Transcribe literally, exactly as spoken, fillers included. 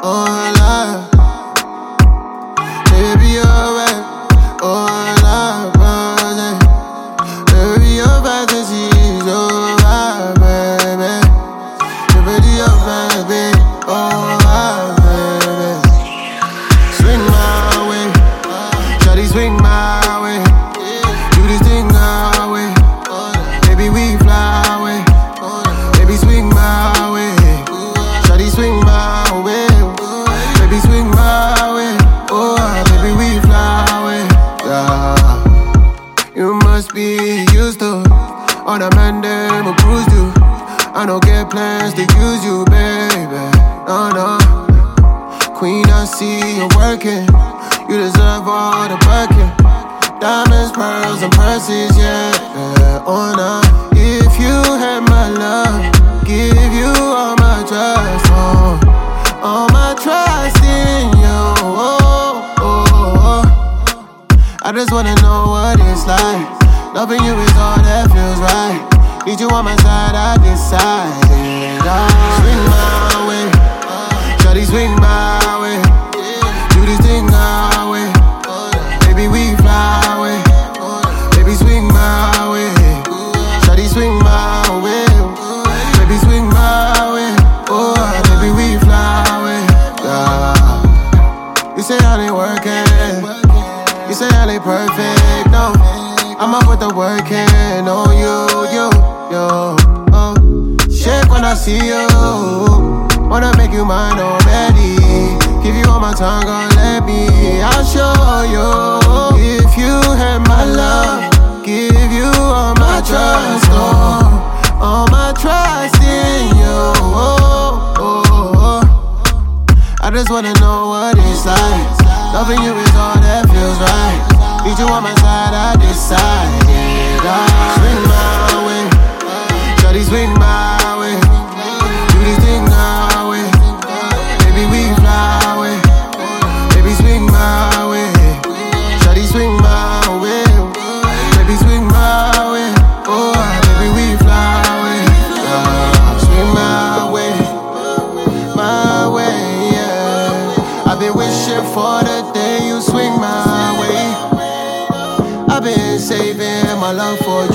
oh love. Baby, you're right, oh love, baby. Baby, your fantasy is over, baby. Baby, your baby, oh love, baby. Swing my way, shawty swing my way. Do this thing our way, baby, we fly away. Baby, swing my way, shawty swing my way. Baby, swing my way, oh baby, we fly away. Yeah, you must be used to all the men them who cruise you. I don't get plans to use you, baby. No, no. Queen, I see you working. You deserve all the bucket. Diamonds, pearls, and purses, yeah, yeah. Oh, no. If you had my love, give you all my trust, oh. All my trust in you, oh, oh, oh. I just wanna know what it's like. Loving you is all that feels right. Need you on my side, I decided I'll swing my way, shawty swing my way. Do this thing our way, baby, we fly away. Baby, swing my way, shawty swing my way. Baby, swing my way, oh, baby, we fly away. Yeah. You say I ain't working, you say I ain't perfect, no. I'ma put the work in on you, you, you. Oh. Shake when I see you, wanna make you mine already. Give you all my time, gon' let me, I'll show you. If you had my love, give you all my trust, oh. All my trust in you, oh, oh, oh. I just wanna know what it's like. Loving you is all that feels right. Need you on my side, I decided I'll swing my way, shawty swing my way. Do this thing our way, baby, we fly away. Baby, swing my way, shawty swing my way. Baby, swing my way, oh, baby, we fly away. Yeah, swing my way, my way, yeah. I've been wishing for the day you swing my way. I've been saving my love for you.